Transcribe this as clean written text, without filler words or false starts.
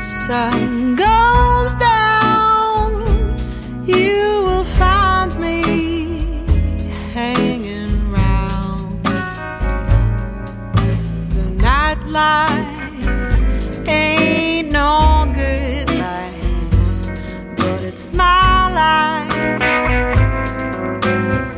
sun goes down, you will find me hanging round. The nightlife ain't no good life, but it's my life.